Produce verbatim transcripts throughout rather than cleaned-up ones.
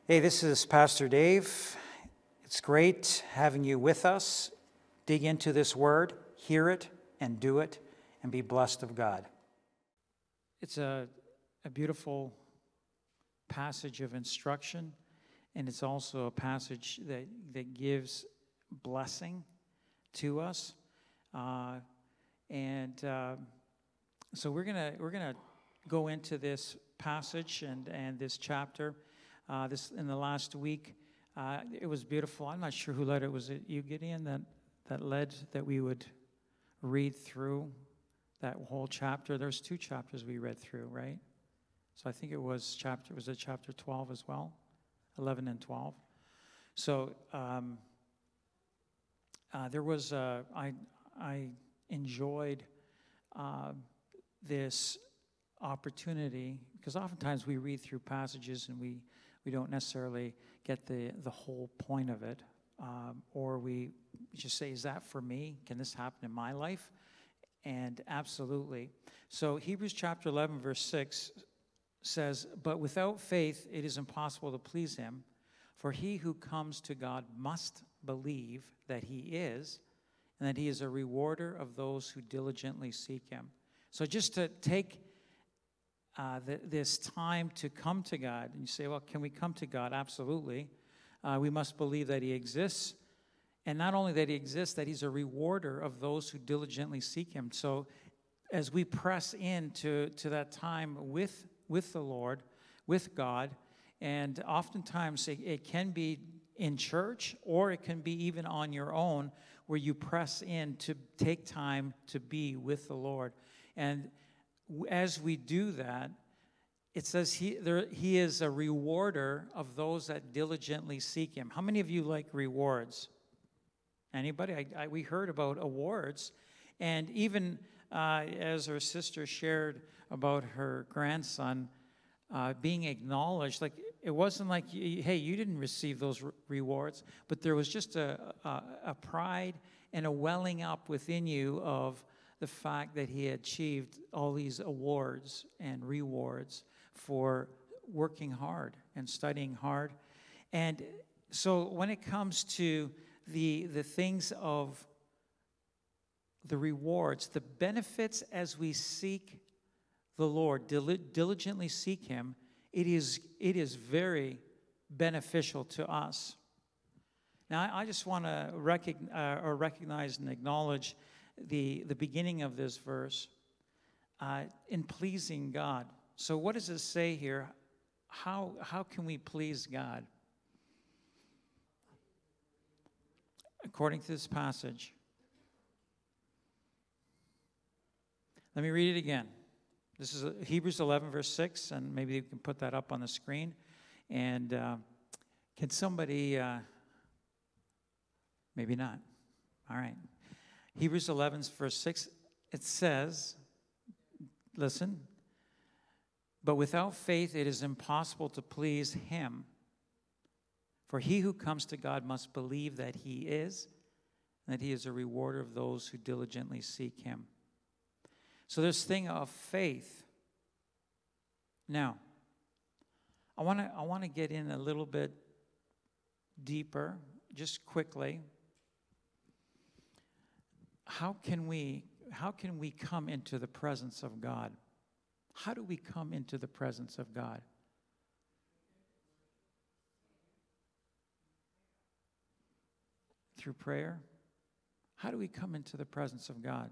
Hey, this is Pastor Dave. It's great having you with us. Dig into this word, hear it, and do it, and be blessed of God. It's a, a beautiful passage of instruction, and it's also a passage that, that gives blessing to us. Uh, and uh, so we're gonna we're gonna go into this passage and, and this chapter. Uh, this in the last week, uh, it was beautiful. I'm not sure who led it. Was it you, Gideon, that, that led that we would read through that whole chapter? There's two chapters we read through, right? So I think it was chapter was it chapter twelve as well, eleven and twelve. So um, uh, there was uh, I I enjoyed uh, this opportunity because oftentimes we read through passages and we. We don't necessarily get the, the whole point of it, um, or we just say, is that for me? Can this happen in my life? And absolutely. So Hebrews chapter eleven, verse six says, but without faith it is impossible to please him, for he who comes to God must believe that he is, and that he is a rewarder of those who diligently seek him. So just to take Uh, th- this time to come to God. And you say, well, can we come to God? Absolutely. Uh, we must believe that he exists. And not only that he exists, that he's a rewarder of those who diligently seek him. So as we press into to that time with, with the Lord, with God, and oftentimes it, it can be in church or it can be even on your own where you press in to take time to be with the Lord. And as we do that, it says he there, he is a rewarder of those that diligently seek him. How many of you like rewards? Anybody? I, I, we heard about awards. And even uh, as our sister shared about her grandson uh, being acknowledged, like it wasn't like, hey, you didn't receive those re- rewards, but there was just a, a, a pride and a welling up within you of the fact that he achieved all these awards and rewards for working hard and studying hard. And so when it comes to the, the things of the rewards, the benefits as we seek the Lord, dil- diligently seek him, it is, it is very beneficial to us. Now, I, I just want to recognize, uh, or recognize and acknowledge the, the beginning of this verse, uh, in pleasing God. So what does it say here? How, how can we please God? According to this passage. Let me read it again. This is Hebrews eleven, verse six, and maybe you can put that up on the screen. And uh, can somebody, uh, maybe not. All right. Hebrews eleven, verse six, it says, listen, but without faith it is impossible to please him. For he who comes to God must believe that he is, and that he is a rewarder of those who diligently seek him. So this thing of faith. Now, I want to I want to get in a little bit deeper, just quickly. How can we how can we come into the presence of God? How do we come into the presence of God? Through prayer? How do we come into the presence of God?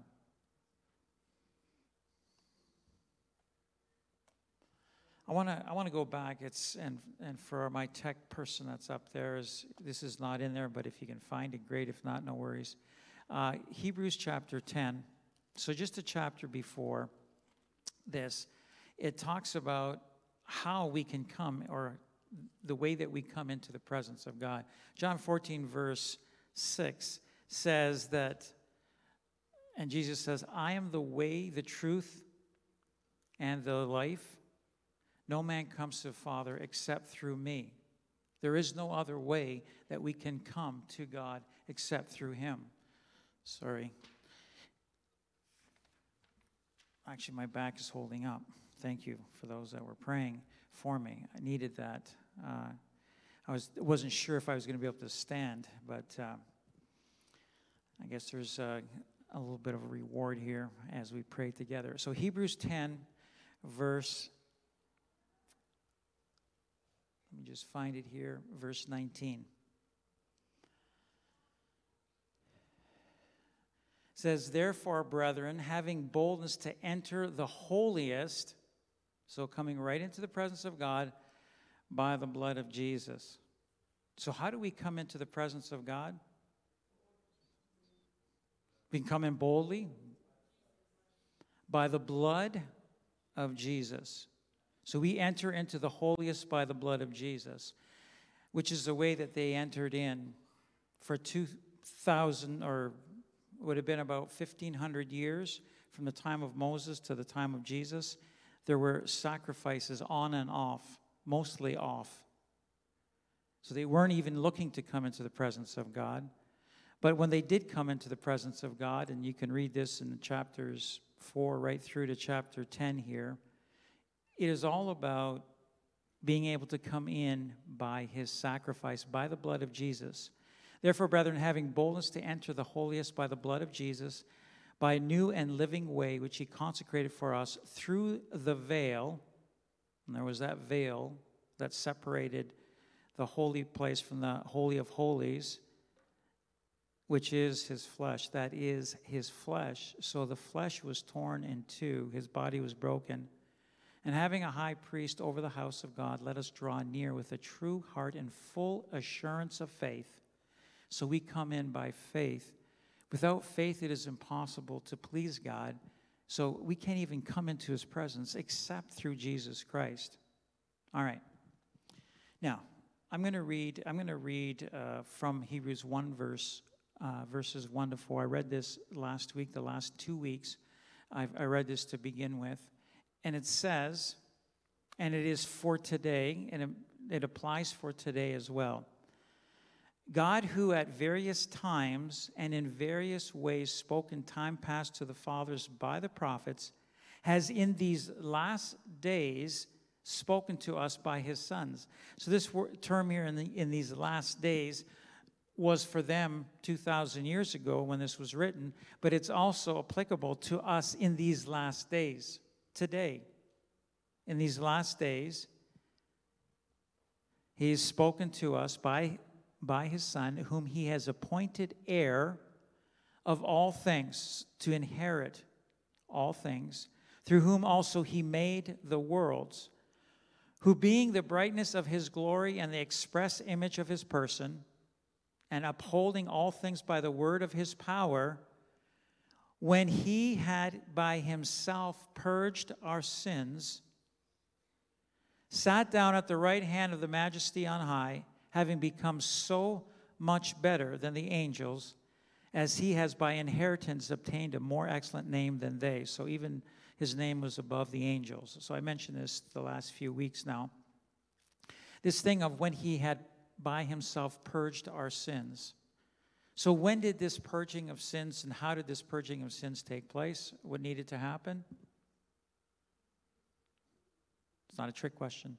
I want to I want to go back. It's and and for my tech person that's up there, is this is not in there, but if you can find it, great. If not, no worries. Uh, Hebrews chapter ten. So just a chapter before this, it talks about how we can come, or the way that we come into the presence of God. John fourteen, verse six says that, and Jesus says, I am the way, the truth, and the life. No man comes to the Father except through me. There is no other way that we can come to God except through him. Sorry. Actually, my back is holding up. Thank you for those that were praying for me. I needed that. Uh, I was, wasn't sure if I was going to be able to stand, but uh, I guess there's uh, a little bit of a reward here as we pray together. So Hebrews ten, verse, let me just find it here, verse nineteen. It says, therefore, brethren, having boldness to enter the holiest, so coming right into the presence of God by the blood of Jesus. So how do we come into the presence of God? We can come in boldly by the blood of Jesus. So we enter into the holiest by the blood of Jesus, which is the way that they entered in for two thousand, or would have been about fifteen hundred years from the time of Moses to the time of Jesus. There were sacrifices on and off, mostly off. So they weren't even looking to come into the presence of God. But when they did come into the presence of God, and you can read this in chapters four right through to chapter ten here, it is all about being able to come in by his sacrifice, by the blood of Jesus. Therefore, brethren, having boldness to enter the holiest by the blood of Jesus, by a new and living way which he consecrated for us through the veil, and there was that veil that separated the holy place from the Holy of Holies, which is his flesh. That is his flesh. So the flesh was torn in two. His body was broken. And having a high priest over the house of God, let us draw near with a true heart and full assurance of faith. So we come in by faith. Without faith, it is impossible to please God. So we can't even come into his presence except through Jesus Christ. All right. Now, I'm going to read. I'm going to read uh, from Hebrews one verse, uh, verses one to four. I read this last week. The last two weeks, I've, I read this to begin with, and it says, and it is for today, and it, it applies for today as well. God, who at various times and in various ways spoke in time past to the fathers by the prophets, has in these last days spoken to us by his sons. So this word, term here in, the, in these last days was for them two thousand years ago when this was written, but it's also applicable to us in these last days, today. In these last days, he has spoken to us by by his Son, whom he has appointed heir of all things, to inherit all things, through whom also he made the worlds, who being the brightness of his glory and the express image of his person, and upholding all things by the word of his power, when he had by himself purged our sins, sat down at the right hand of the Majesty on high, having become so much better than the angels, as he has by inheritance obtained a more excellent name than they. So even his name was above the angels. So I mentioned this the last few weeks now. This thing of when he had by himself purged our sins. So when did this purging of sins, and how did this purging of sins take place? What needed to happen? It's not a trick question.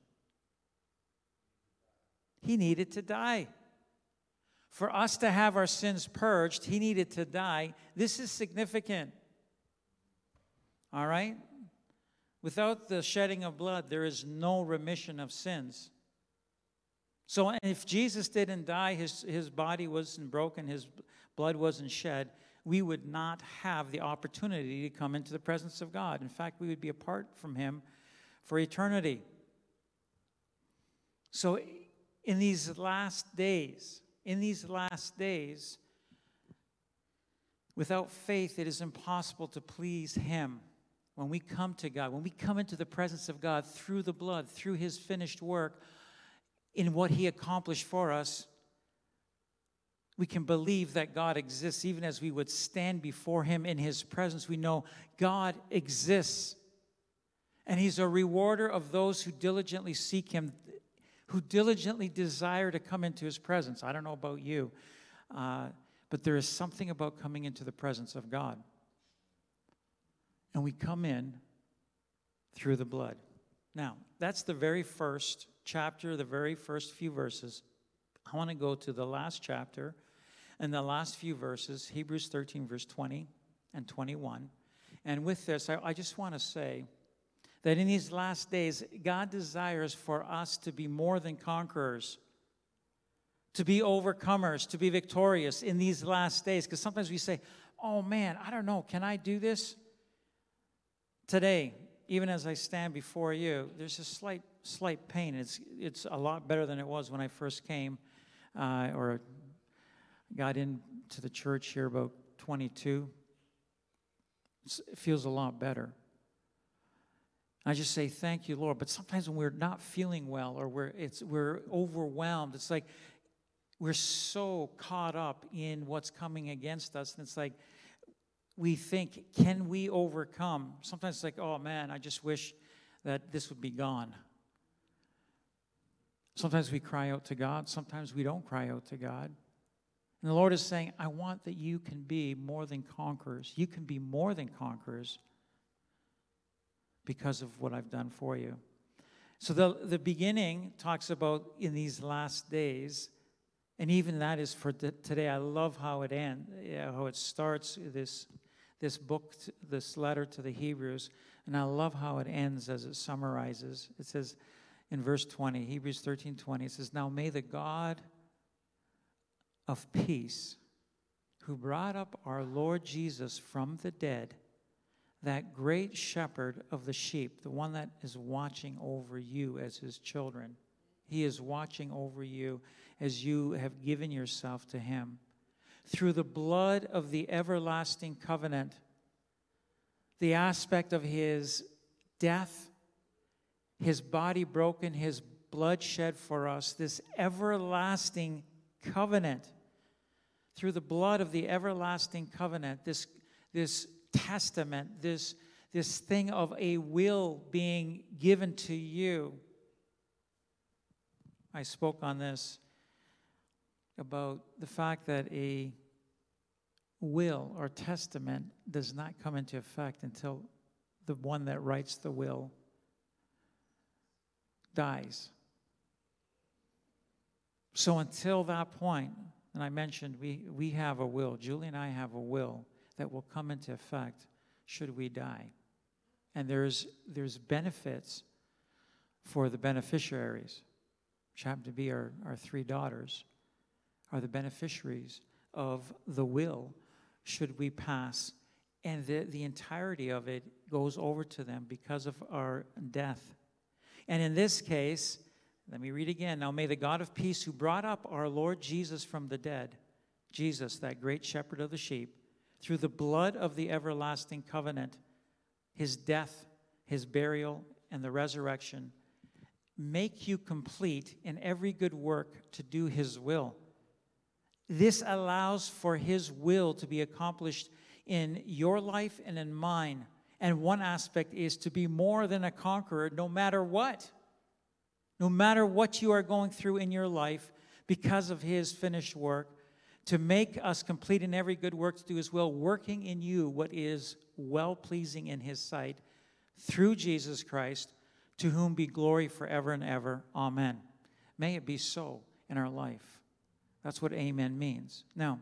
He needed to die. For us to have our sins purged, he needed to die. This is significant. All right? Without the shedding of blood, there is no remission of sins. So if Jesus didn't die, his, his body wasn't broken, his blood wasn't shed, we would not have the opportunity to come into the presence of God. In fact, we would be apart from him for eternity. So in these last days, in these last days, without faith, it is impossible to please him. When we come to God, when we come into the presence of God through the blood, through his finished work, in what he accomplished for us, we can believe that God exists. Even as we would stand before him in his presence, we know God exists. And he's a rewarder of those who diligently seek him, who diligently desire to come into his presence. I don't know about you, uh, but there is something about coming into the presence of God. And we come in through the blood. Now, that's the very first chapter, the very first few verses I want to go to the last chapter and the last few verses, Hebrews thirteen, verse twenty and twenty-one. And with this, I, I just want to say that in these last days, God desires for us to be more than conquerors, to be overcomers, to be victorious in these last days. Because sometimes we say, oh man, I don't know, can I do this? Today, even as I stand before you, there's a slight, slight pain. It's, it's a lot better than it was when I first came uh, or got into the church here about twenty-two. It's, it feels a lot better. I just say, thank you, Lord. But sometimes when we're not feeling well or we're, it's, we're overwhelmed, it's like we're so caught up in what's coming against us. And it's like we think, can we overcome? Sometimes it's like, oh, man, I just wish that this would be gone. Sometimes we cry out to God. Sometimes we don't cry out to God. And the Lord is saying, I want that you can be more than conquerors. You can be more than conquerors because of what I've done for you. So the, the beginning talks about in these last days, and even that is for t- today. I love how it ends, yeah, how it starts, this, this book, this letter to the Hebrews, and I love how it ends as it summarizes. It says in verse twenty, Hebrews thirteen twenty, it says, now may the God of peace, who brought up our Lord Jesus from the dead, that great shepherd of the sheep, the one that is watching over you as his children. He is watching over you as you have given yourself to him. Through the blood of the everlasting covenant, the aspect of his death, his body broken, his blood shed for us, this everlasting covenant. Through the blood of the everlasting covenant, this, this testament, this, this thing of a will being given to you. I spoke on this about the fact that a will or testament does not come into effect until the one that writes the will dies. So until that point, and I mentioned we, we have a will, Julie and I have a will that will come into effect should we die. And there's there's benefits for the beneficiaries, which happen to be our, our three daughters, are the beneficiaries of the will should we pass. And the, the entirety of it goes over to them because of our death. And in this case, let me read again. Now may the God of peace who brought up our Lord Jesus from the dead, Jesus, that great shepherd of the sheep, through the blood of the everlasting covenant, his death, his burial, and the resurrection, make you complete in every good work to do his will. This allows for his will to be accomplished in your life and in mine. And one aspect is to be more than a conqueror no matter what. No matter what you are going through in your life, because of his finished work, to make us complete in every good work to do his will, working in you what is well-pleasing in his sight, through Jesus Christ, to whom be glory forever and ever. Amen. May it be so in our life. That's what amen means. Now,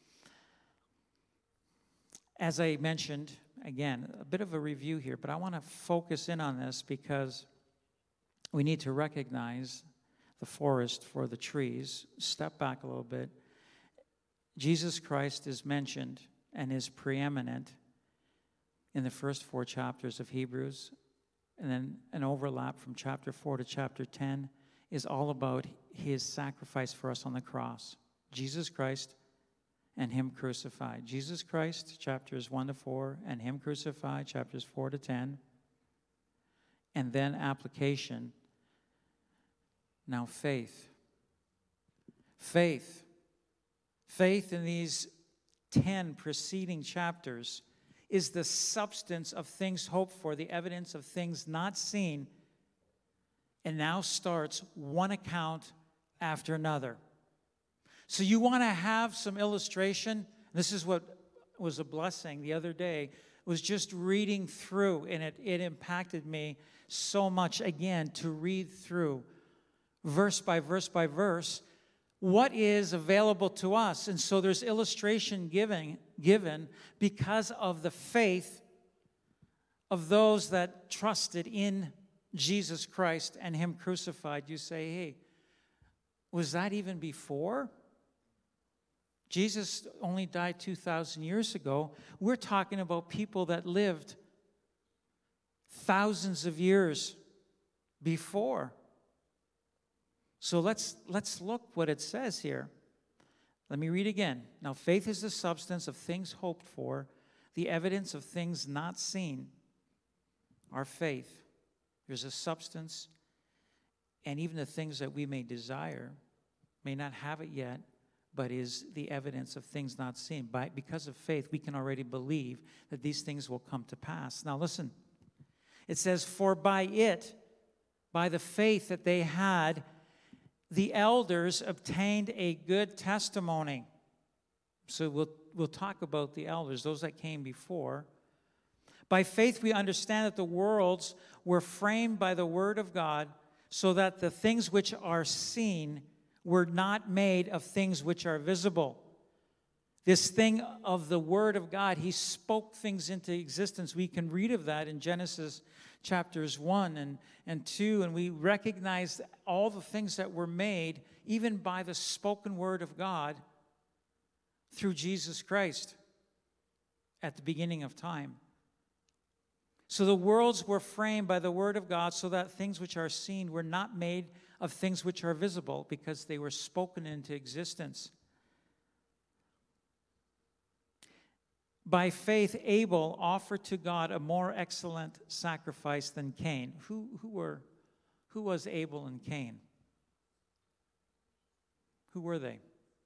as I mentioned, again, a bit of a review here, but I want to focus in on this because we need to recognize the forest for the trees. Step back a little bit. Jesus Christ is mentioned and is preeminent in the first four chapters of Hebrews. And then an overlap from chapter four to chapter ten is all about his sacrifice for us on the cross. Jesus Christ and him crucified. Jesus Christ, chapters one to four, and him crucified, chapters four to ten. And then application. Now faith. Faith. Faith in these ten preceding chapters is the substance of things hoped for, the evidence of things not seen, and now starts one account after another. So you want to have some illustration? This is what was a blessing the other day, was just reading through, and it, it impacted me so much, again, to read through verse by verse by verse what is available to us. And so there's illustration given, given because of the faith of those that trusted in Jesus Christ and Him crucified. You say, hey, was that even before? Jesus only died two thousand years ago. We're talking about people that lived thousands of years before. So let's let's look what it says here. Let me read again. Now, faith is the substance of things hoped for, the evidence of things not seen. Our faith, there's a substance, and even the things that we may desire may not have it yet, but is the evidence of things not seen. By, because of faith, we can already believe that these things will come to pass. Now listen, it says, for by it, by the faith that they had, the elders obtained a good testimony. So we'll, we'll talk about the elders, those that came before. By faith we understand that the worlds were framed by the word of God, so that the things which are seen were not made of things which are visible. This thing of the Word of God, He spoke things into existence. We can read of that in Genesis chapters one and, and two, and we recognize all the things that were made, even by the spoken Word of God, through Jesus Christ at the beginning of time. So the worlds were framed by the Word of God, so that things which are seen were not made of things which are visible, because they were spoken into existence. By faith, Abel offered to God a more excellent sacrifice than Cain. Who, who were, who was Abel and Cain? Who were they?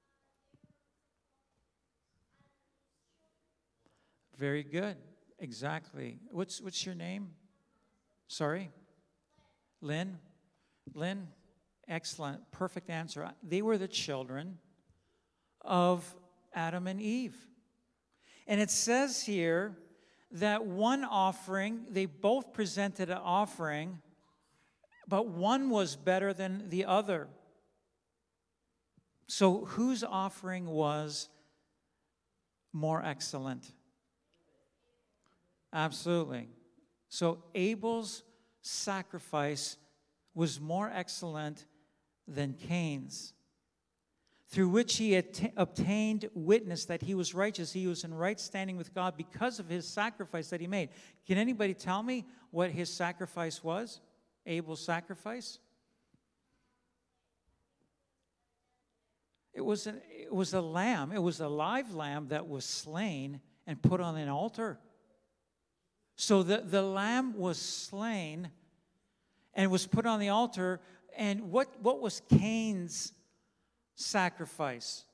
Very good. Exactly. What's what's your name? Sorry? Lynn? Lynn? Excellent. Perfect answer. They were the children of Adam and Eve. And it says here that one offering, they both presented an offering, but one was better than the other. So whose offering was more excellent? Absolutely. So Abel's sacrifice was more excellent than Cain's, through which he at- obtained witness that he was righteous. He was in right standing with God because of his sacrifice that he made. Can anybody tell me what his sacrifice was? Abel's sacrifice? It was, an, it was a lamb. It was a live lamb that was slain and put on an altar. So the, the lamb was slain and was put on the altar. And what, what was Cain's sacrifice?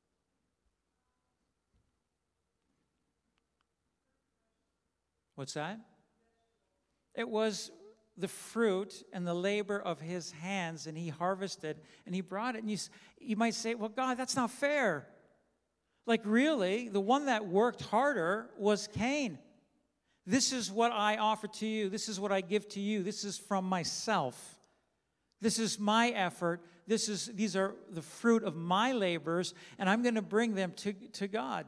What's that? It was the fruit and the labor of his hands, and he harvested and he brought it. And you, you might say, well, God, that's not fair. Like, really, the one that worked harder was Cain. This is what I offer to you. This is what I give to you. This is from myself. This is my effort. This is, these are the fruit of my labors, and I'm going to bring them to, to God.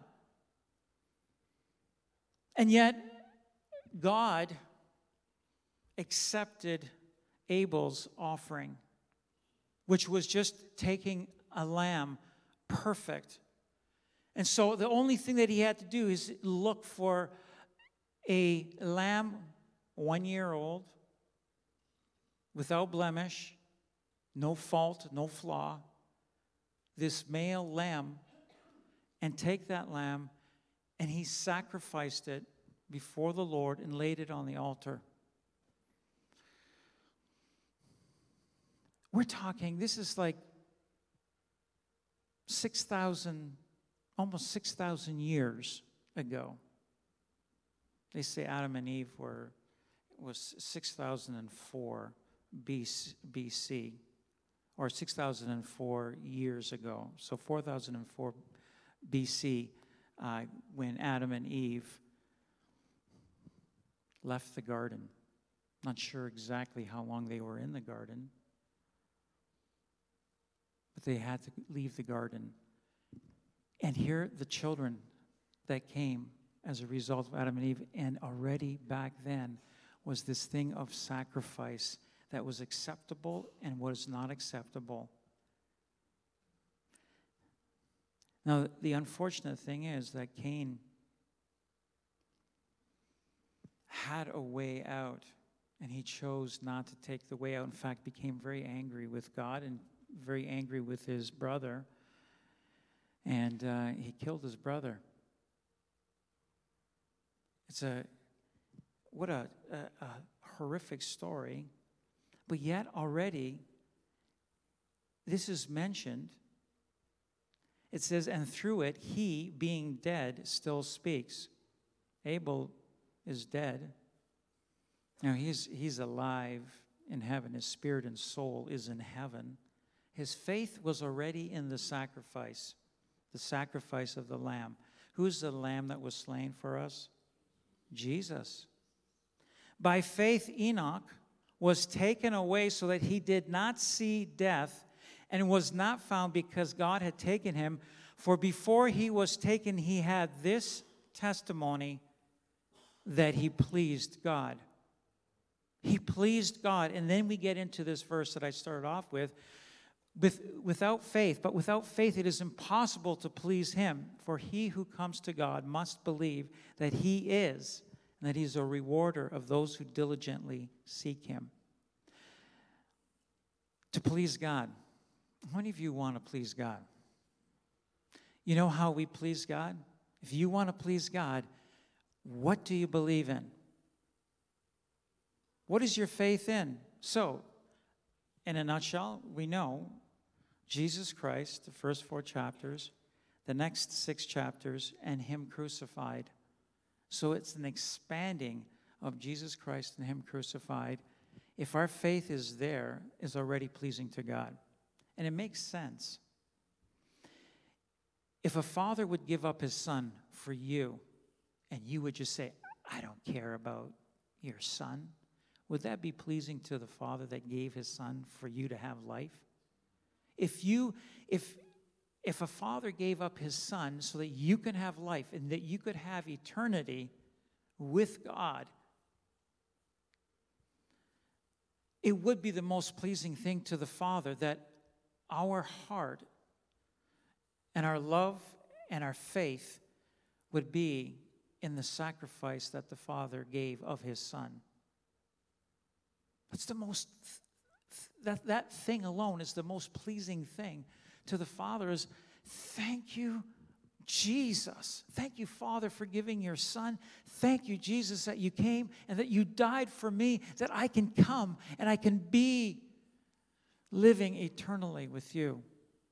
And yet, God accepted Abel's offering, which was just taking a lamb, perfect. And so the only thing that he had to do is look for a lamb, one year old, without blemish, no fault, no flaw, this male lamb, and take that lamb, and he sacrificed it before the Lord and laid it on the altar. We're talking, this is like six thousand, almost six thousand years ago. They say Adam and Eve were, was six thousand four B C, or six thousand four years ago. So four thousand four B C, uh, when Adam and Eve left the garden. Not sure exactly how long they were in the garden. but they had to leave the garden. And here the children that came as a result of Adam and Eve, and already back then was this thing of sacrifice that was acceptable and was not acceptable. Now, the unfortunate thing is that Cain had a way out, and he chose not to take the way out. In fact, became very angry with God and very angry with his brother, and uh, he killed his brother. It's a, what a, a, a horrific story, but yet already this is mentioned. It says, and through it, he, being dead, still speaks. Abel is dead. Now, he's, he's alive in heaven. His spirit and soul is in heaven. His faith was already in the sacrifice, the sacrifice of the lamb. Who's the lamb that was slain for us? Jesus. By faith, Enoch was taken away so that he did not see death, and was not found because God had taken him. For before he was taken, he had this testimony that he pleased God. He pleased God. And then we get into this verse that I started off with. With, without faith, but without faith it is impossible to please him. For he who comes to God must believe that he is, and that he's a rewarder of those who diligently seek him. To please God. How many of you want to please God? You know how we please God? If you want to please God, what do you believe in? What is your faith in? So, in a nutshell, we know Jesus Christ, the first four chapters, the next six chapters, and him crucified. So it's an expanding of Jesus Christ and him crucified. If our faith is there, is already pleasing to God. And it makes sense. If a father would give up his son for you, and you would just say, I don't care about your son, would that be pleasing to the Father that gave his son for you to have life? If you, if, if a father gave up his son so that you can have life and that you could have eternity with God, it would be the most pleasing thing to the Father that our heart and our love and our faith would be in the sacrifice that the Father gave of his Son. That's the most, that, that thing alone is the most pleasing thing to the Father is, thank you, Jesus. Thank you, Father, for giving your Son. Thank you, Jesus, that you came and that you died for me, that I can come and I can be living eternally with you.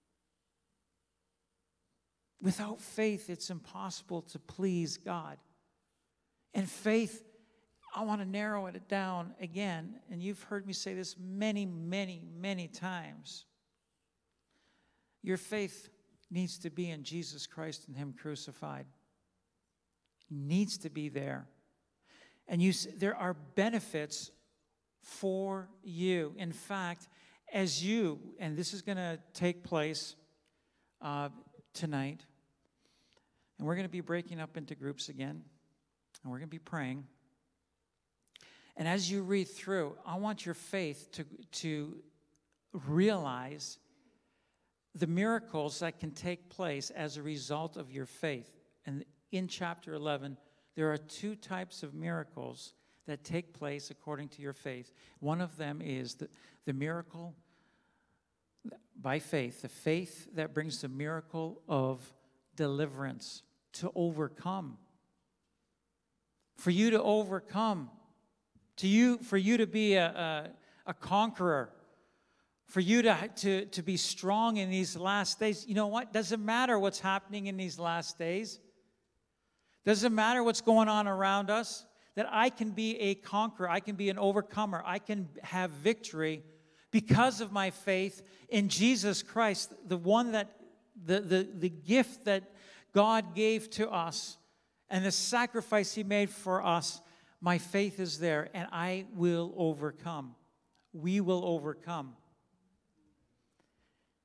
Without faith, it's impossible to please God. And faith, I want to narrow it down again, and you've heard me say this many, many, many times. Your faith needs to be in Jesus Christ and him crucified. Needs to be there. And you, there are benefits for you. In fact, as you, and this is going to take place uh, tonight, and we're going to be breaking up into groups again, and we're going to be praying. And as you read through, I want your faith to, to realize the miracles that can take place as a result of your faith. And in chapter eleven, there are two types of miracles that take place according to your faith. One of them is the, the miracle by faith, the faith that brings the miracle of deliverance, to overcome. For you to overcome, to you, for you to be a, a, a conqueror, for you to, to, to be strong in these last days. You know what? Doesn't matter what's happening in these last days. Doesn't matter what's going on around us. That I can be a conqueror. I can be an overcomer. I can have victory because of my faith in Jesus Christ, the one that, the, the, the gift that God gave to us and the sacrifice he made for us. My faith is there, and I will overcome. We will overcome.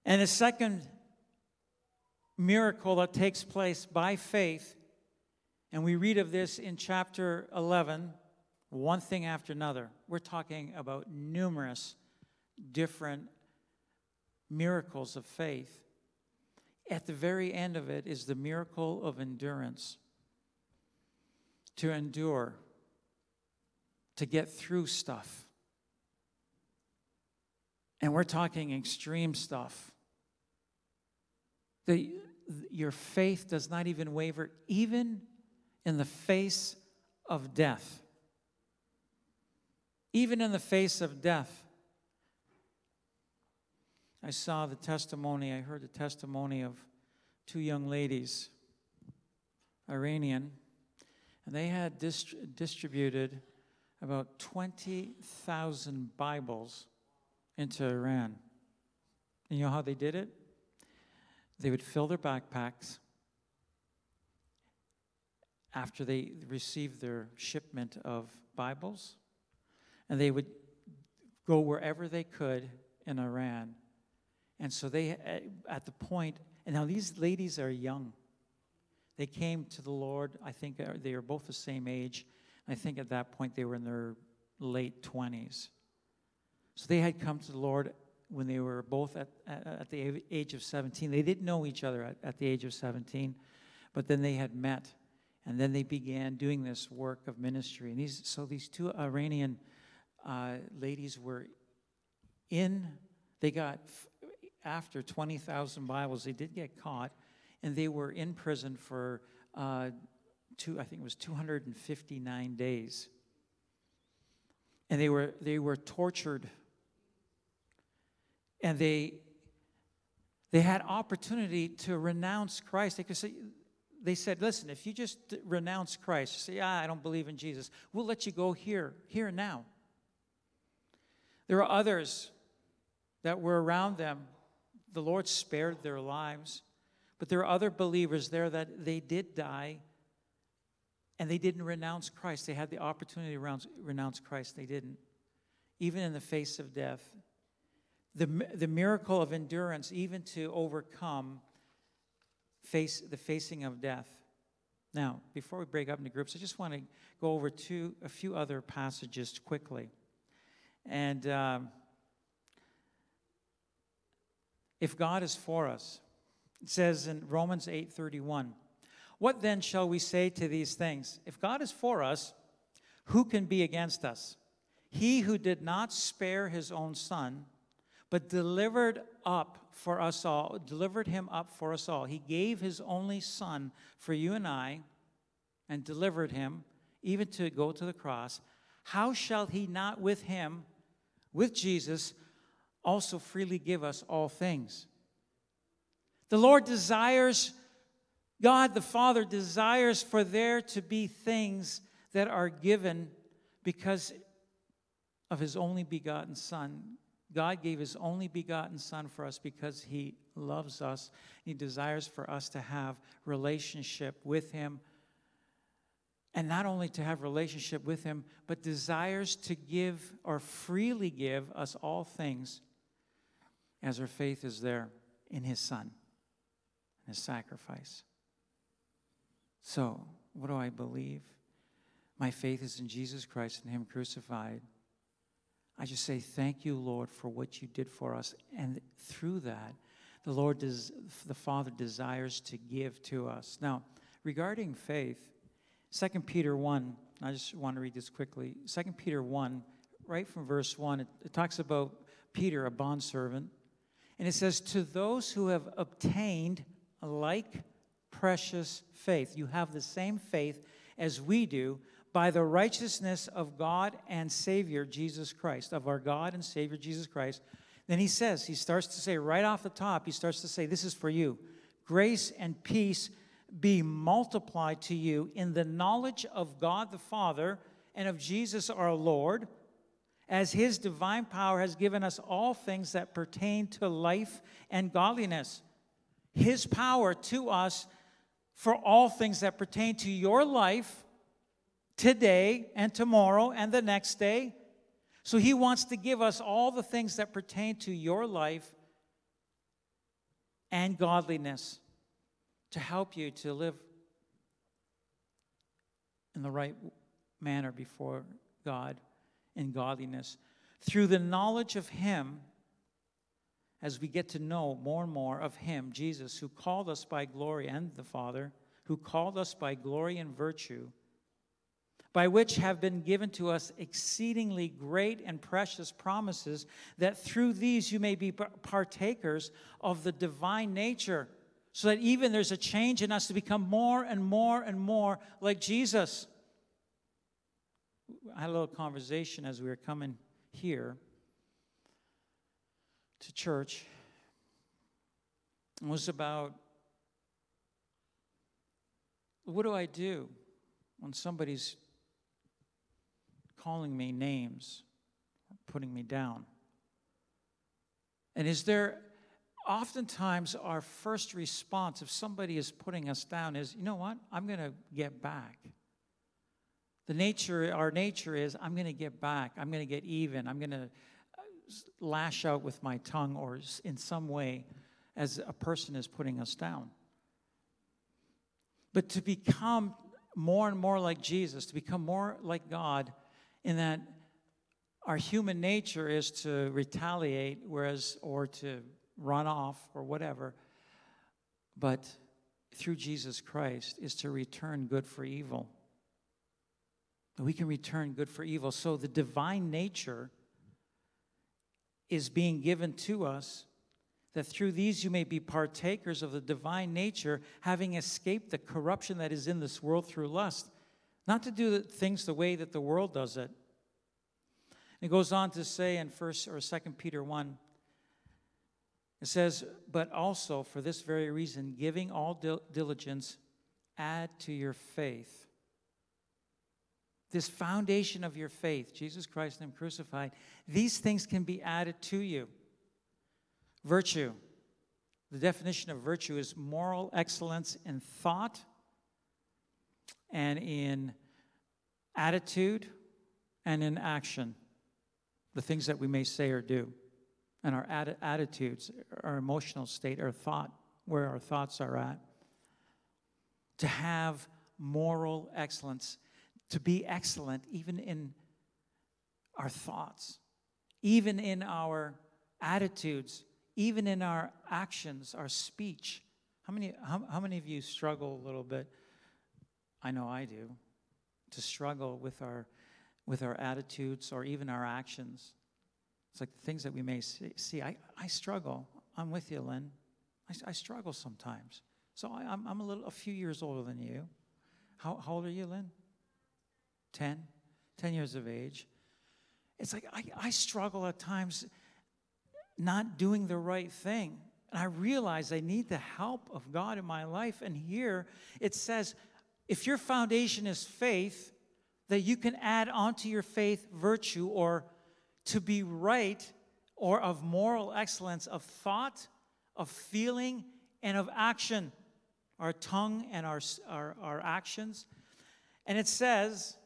And the second miracle that takes place by faith, and we read of this in chapter eleven, one thing after another. We're talking about numerous different miracles of faith. At the very end of it is the miracle of endurance. To endure, to get through stuff. And we're talking extreme stuff. The, your faith does not even waver, even in the face of death. Even in the face of death. I saw the testimony, I heard the testimony of two young ladies, Iranian, and they had dist- distributed about twenty thousand Bibles into Iran. And you know how they did it? They would fill their backpacks after they received their shipment of Bibles, and they would go wherever they could in Iran. And so they, at the point, and now these ladies are young. They came to the Lord, I think they were both the same age. I think at that point they were in their late twenties. So they had come to the Lord when they were both at, at, at the age of seventeen. They didn't know each other at, at the age of seventeen, but then they had met, and then they began doing this work of ministry. And these, so these two Iranian uh, ladies were in, they got, after twenty thousand Bibles, they did get caught, and they were in prison for, uh, two, I think it was two hundred fifty-nine days. And they were they were tortured. And they they had opportunity to renounce Christ. They could say, they said, listen, if you just renounce Christ, say, ah, I don't believe in Jesus, we'll let you go here, here and now. There are others that were around them. The Lord spared their lives. But there are other believers there that they did die, and they didn't renounce Christ. They had the opportunity to renounce Christ. They didn't. Even in the face of death. The, the miracle of endurance, even to overcome face, the facing of death. Now, before we break up into groups, I just want to go over two, a few other passages quickly. And um, if God is for us, it says in Romans eight thirty-one, what then shall we say to these things? If God is for us, who can be against us? He who did not spare his own son, but delivered up for us all, delivered him up for us all. He gave his only son for you and I, and delivered him, even to go to the cross. How shall he not with him, with Jesus, also freely give us all things? The Lord desires, God the Father desires for there to be things that are given because of his only begotten Son. God gave his only begotten Son for us because he loves us. He desires for us to have relationship with him. And not only to have relationship with him, but desires to give or freely give us all things as our faith is there in his Son, his sacrifice. So, what do I believe? My faith is in Jesus Christ and him crucified. I just say, thank you, Lord, for what you did for us. And through that, the Lord, does, the Father desires to give to us. Now, regarding faith, Second Peter one, I just want to read this quickly. Second Peter one, right from verse one, it, it talks about Peter, a bondservant. And it says, to those who have obtained a like precious faith. You have the same faith as we do, by the righteousness of God and Savior Jesus Christ, of our God and Savior Jesus Christ. Then he says, he starts to say right off the top, he starts to say, this is for you. Grace and peace be multiplied to you in the knowledge of God the Father and of Jesus our Lord, as his divine power has given us all things that pertain to life and godliness. His power to us for all things that pertain to your life today and tomorrow and the next day. So he wants to give us all the things that pertain to your life and godliness to help you to live in the right manner before God in godliness. Through the knowledge of Him, as we get to know more and more of Him, Jesus, who called us by glory, and the Father, who called us by glory and virtue, by which have been given to us exceedingly great and precious promises, that through these you may be partakers of the divine nature, so that even there's a change in us to become more and more and more like Jesus. I had a little conversation as we were coming here to church. It was about, what do I do when somebody's calling me names, putting me down? And is there, oftentimes our first response if somebody is putting us down is, you know what, I'm going to get back. The nature, our nature is, I'm going to get back. I'm going to get even. I'm going to lash out with my tongue or in some way as a person is putting us down. But to become more and more like Jesus, to become more like God, in that our human nature is to retaliate, whereas, or to run off or whatever, but through Jesus Christ is to return good for evil. We can return good for evil. So the divine nature is being given to us, that through these you may be partakers of the divine nature, having escaped the corruption that is in this world through lust. Not to do the things the way that the world does it. It goes on to say in First or Second Peter one, it says, but also for this very reason, giving all dil- diligence, add to your faith. This foundation of your faith, Jesus Christ and Him crucified, these things can be added to you. Virtue. The definition of virtue is moral excellence in thought and in attitude and in action. The things that we may say or do. And our atti- attitudes, our emotional state, our thought, where our thoughts are at. To have moral excellence. To be excellent even in our thoughts, even in our attitudes, even in our actions, our speech. How many, how, how many of you struggle a little bit? I know I do. To struggle with our, with our attitudes or even our actions. It's like the things that we may see. see I, I struggle. I'm with you, Lynn. I, I struggle sometimes. So I, I'm, I'm a little, a few years older than you. How, how old are you, Lynn? Ten, ten years of age. It's like I, I struggle at times not doing the right thing. And I realize I need the help of God in my life. And here it says, if your foundation is faith, that you can add onto your faith virtue, or to be right, or of moral excellence, of thought, of feeling, and of action. Our tongue and our, our, our actions. And it says,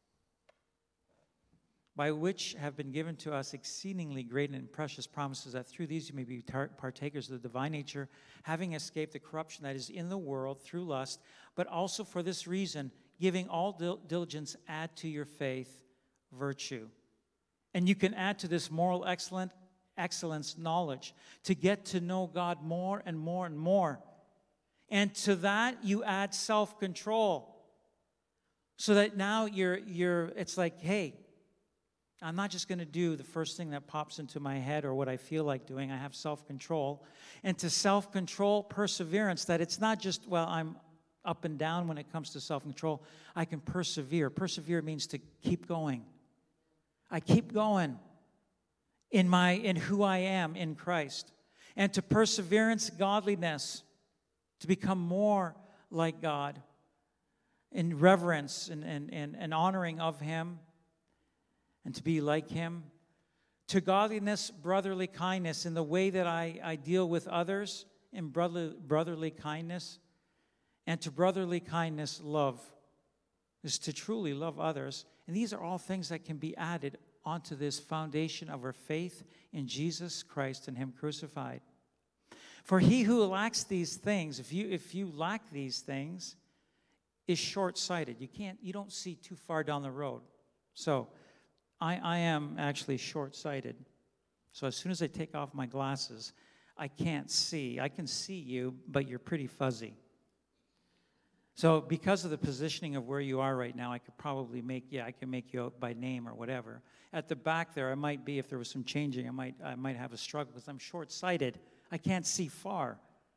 by which have been given to us exceedingly great and precious promises, that through these you may be tar- partakers of the divine nature, having escaped the corruption that is in the world through lust, but also for this reason, giving all dil- diligence, add to your faith virtue. And you can add to this moral excellent, excellence knowledge, to get to know God more and more and more. And to that you add self-control, so that now you're you're it's like, hey, I'm not just going to do the first thing that pops into my head or what I feel like doing. I have self-control. And to self-control, perseverance, that it's not just, well, I'm up and down when it comes to self-control. I can persevere. Persevere means to keep going. I keep going in my in who I am in Christ. And to perseverance, godliness, to become more like God in reverence and, and, and, and honoring of Him, and to be like Him. To godliness, brotherly kindness, in the way that I, I deal with others, in brotherly, brotherly kindness. And to brotherly kindness, love, is to truly love others. And these are all things that can be added onto this foundation of our faith in Jesus Christ and Him crucified. For he who lacks these things, if you if you lack these things, is short-sighted. You can't, you don't see too far down the road. So I, I am actually short-sighted. So as soon as I take off my glasses, I can't see. I can see you, but you're pretty fuzzy. So because of the positioning of where you are right now, I could probably make, yeah, I can make you out by name or whatever. At the back there, I might be, if there was some changing, I might, I might have a struggle because I'm short-sighted. I can't see far.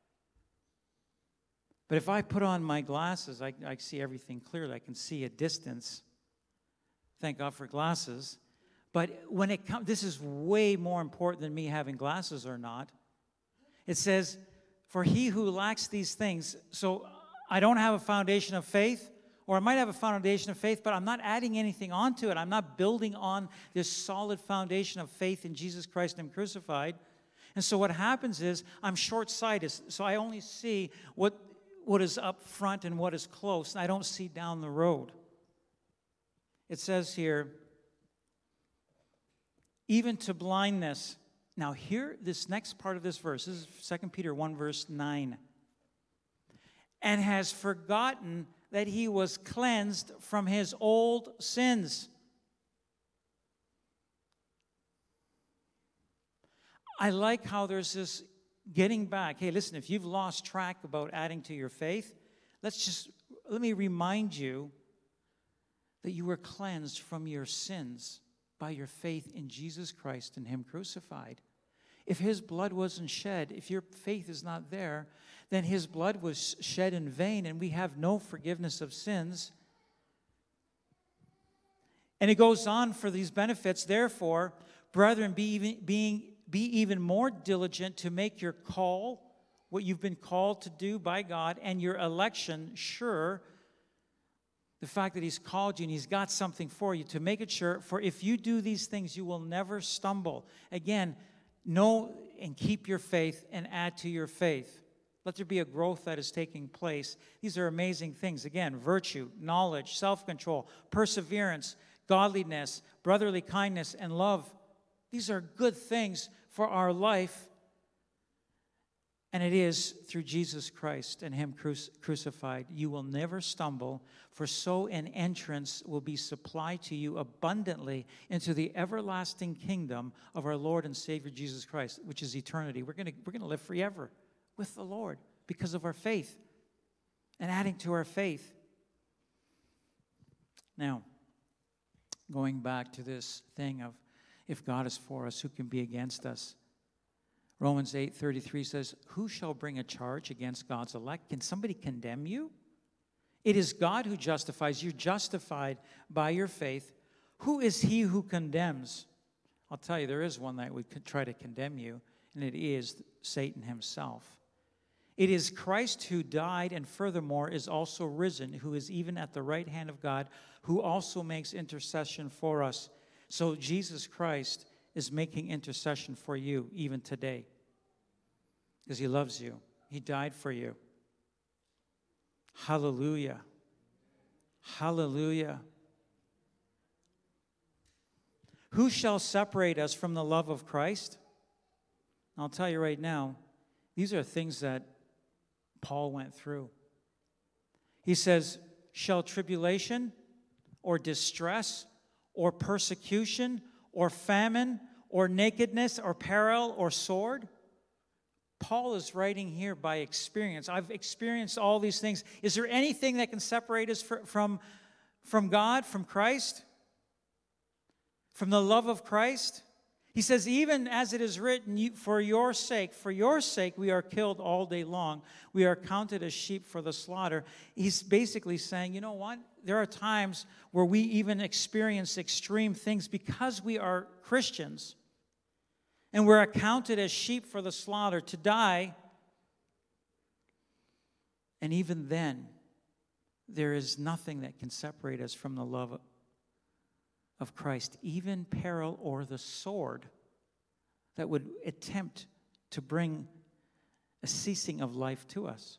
But if I put on my glasses, I, I see everything clearly. I can see a distance. Thank God for glasses. But when it comes, this is way more important than me having glasses or not. It says, for he who lacks these things, so I don't have a foundation of faith, or I might have a foundation of faith, but I'm not adding anything onto it. I'm not building on this solid foundation of faith in Jesus Christ and Him crucified. And so what happens is I'm short-sighted, so I only see what, what is up front and what is close, and I don't see down the road. It says here, even to blindness. Now here, this next part of this verse, this is Second Peter one, verse nine. And has forgotten that he was cleansed from his old sins. I like how there's this getting back. Hey, listen, if you've lost track about adding to your faith, let's just, let me remind you that you were cleansed from your sins by your faith in Jesus Christ and Him crucified. If His blood wasn't shed, if your faith is not there, then His blood was shed in vain, and we have no forgiveness of sins. And it goes on for these benefits. Therefore, brethren, be even, being, be even more diligent to make your call, what you've been called to do by God, and your election sure. The fact that He's called you and He's got something for you, to make it sure. For if you do these things, you will never stumble. Again, know and keep your faith and add to your faith. Let there be a growth that is taking place. These are amazing things. Again, virtue, knowledge, self-control, perseverance, godliness, brotherly kindness, and love. These are good things for our life. And it is through Jesus Christ and Him cru- crucified. You will never stumble, for so an entrance will be supplied to you abundantly into the everlasting kingdom of our Lord and Savior Jesus Christ, which is eternity. We're going to we're going to live forever with the Lord because of our faith and adding to our faith. Now, going back to this thing of if God is for us, who can be against us? Romans eight thirty-three says, who shall bring a charge against God's elect? Can somebody condemn you? It is God who justifies. You're justified by your faith. Who is he who condemns? I'll tell you, there is one that would try to condemn you, and it is Satan himself. It is Christ who died and furthermore is also risen, who is even at the right hand of God, who also makes intercession for us. So Jesus Christ is making intercession for you even today because He loves you. He died for you. Hallelujah. Hallelujah. Who shall separate us from the love of Christ? I'll tell you right now, these are things that Paul went through. He says, shall tribulation or distress or persecution or famine, or nakedness, or peril, or sword? Paul is writing here by experience. I've experienced all these things. Is there anything that can separate us from, from God, from Christ? From the love of Christ? He says, even as it is written, for your sake, for your sake we are killed all day long. We are counted as sheep for the slaughter. He's basically saying, you know what? There are times where we even experience extreme things because we are Christians. And we're accounted as sheep for the slaughter to die. And even then, there is nothing that can separate us from the love of Christ, even peril or the sword that would attempt to bring a ceasing of life to us.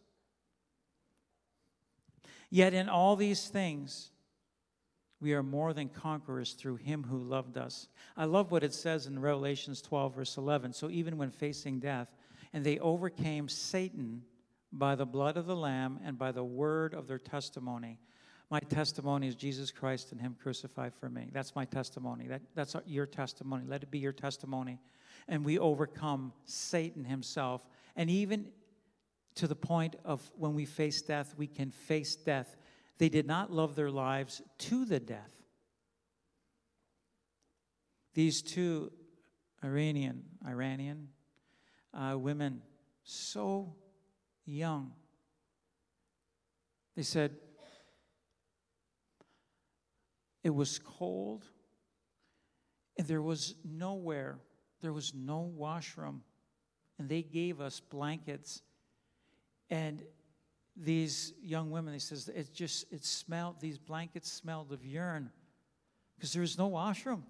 Yet in all these things, we are more than conquerors through Him who loved us. I love what it says in Revelations twelve, verse eleven. So even when facing death, And they overcame Satan by the blood of the Lamb and by the word of their testimony. My testimony is Jesus Christ and him crucified for me. That's my testimony. That, that's your testimony. Let it be your testimony. And we overcome Satan himself. And even to the point of when we face death, we can face death. They did not love their lives to the death. These two Iranian, Iranian uh, women, so young, they said, it was cold, and there was nowhere, there was no washroom, and they gave us blankets. And these young women, they says, it just, it smelled, these blankets smelled of urine, because there was no washroom.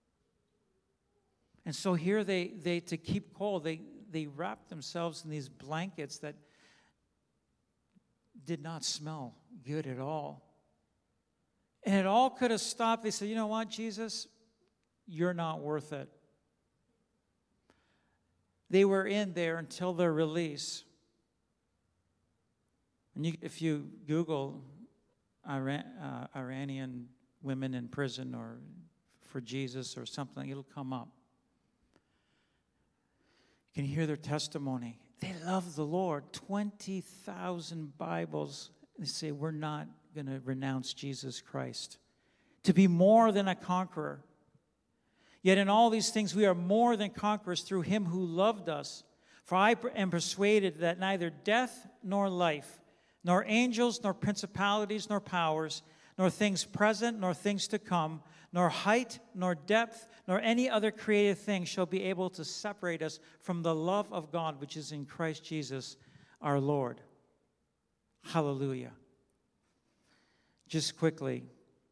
And so here they, they to keep cold, they, they wrapped themselves in these blankets that did not smell good at all. And it all could have stopped. They said, you know what, Jesus? You're not worth it. They were in there until their release. And you, if you Google Iran, uh, Iranian women in prison or for Jesus or something, it'll come up. You can hear their testimony. They love the Lord. twenty thousand Bibles. They say, we're not going to renounce Jesus Christ. To be more than a conqueror. Yet in all these things we are more than conquerors through him who loved us. For I am persuaded that neither death nor life, nor angels, nor principalities, nor powers, nor things present, nor things to come, nor height, nor depth, nor any other created thing shall be able to separate us from the love of God which is in Christ Jesus our Lord. Hallelujah. Just quickly,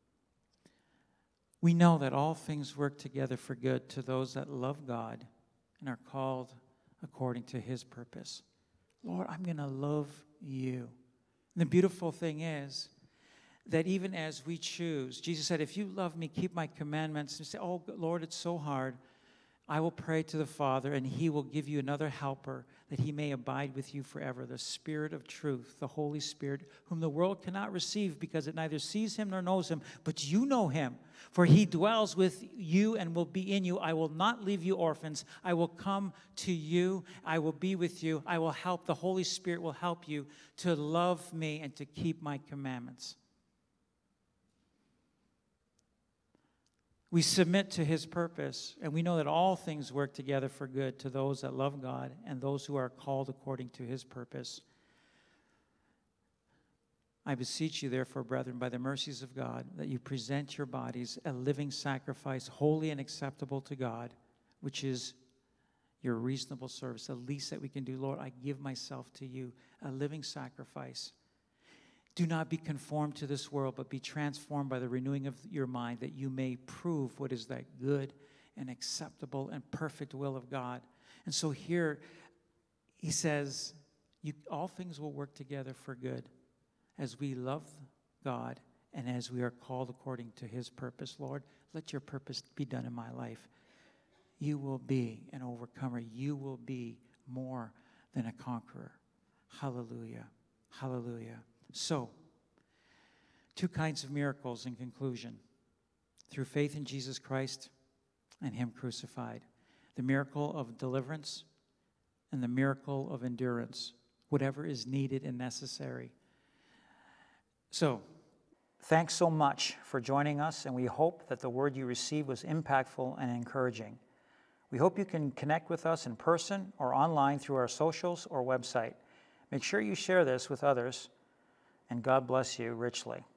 we know that all things work together for good to those that love God and are called according to his purpose. Lord, I'm going to love you. And the beautiful thing is that even as we choose, Jesus said, if you love me, keep my commandments. And you say, oh, Lord, it's so hard. I will pray to the Father, and he will give you another helper, that he may abide with you forever, the Spirit of truth, the Holy Spirit, whom the world cannot receive because it neither sees him nor knows him, but you know him, for he dwells with you and will be in you. I will not leave you orphans. I will come to you. I will be with you. I will help. The Holy Spirit will help you to love me and to keep my commandments. We submit to his purpose, and we know that all things work together for good to those that love God and those who are called according to his purpose. I beseech you, therefore, brethren, by the mercies of God, that you present your bodies a living sacrifice, holy and acceptable to God, which is your reasonable service, the least that we can do. Lord, I give myself to you, a living sacrifice. Do not be conformed to this world, but be transformed by the renewing of your mind, that you may prove what is that good and acceptable and perfect will of God. And so here he says, you, all things will work together for good as we love God and as we are called according to his purpose. Lord, let your purpose be done in my life. You will be an overcomer. You will be more than a conqueror. Hallelujah. Hallelujah. So, two kinds of miracles in conclusion. Through faith in Jesus Christ and him crucified. The miracle of deliverance and the miracle of endurance. Whatever is needed and necessary. So, thanks so much for joining us, and we hope that the word you received was impactful and encouraging. We hope you can connect with us in person or online through our socials or website. Make sure you share this with others, and God bless you richly.